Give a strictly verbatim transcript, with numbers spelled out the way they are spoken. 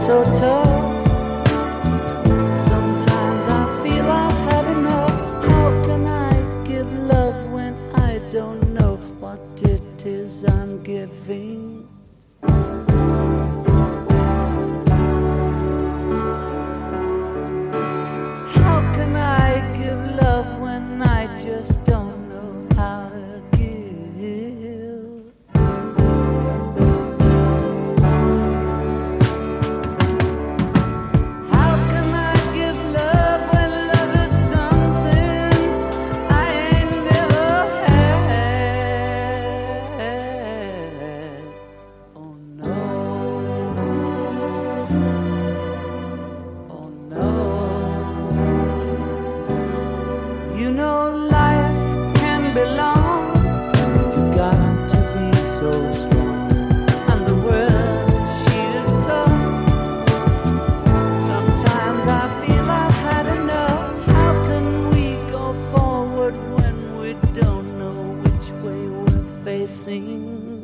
so tough. Sometimes I feel I've had enough. How can I give love when I don't know what it is I'm giving? How can I give love when I just don't know how to give? How can I give love when love is something I ain't never had? Oh no. Oh no. You know life can be long. You've got to be so strong. And the world, she is tough. Sometimes I feel I've had enough. How can we go forward when we don't know which way we're facing?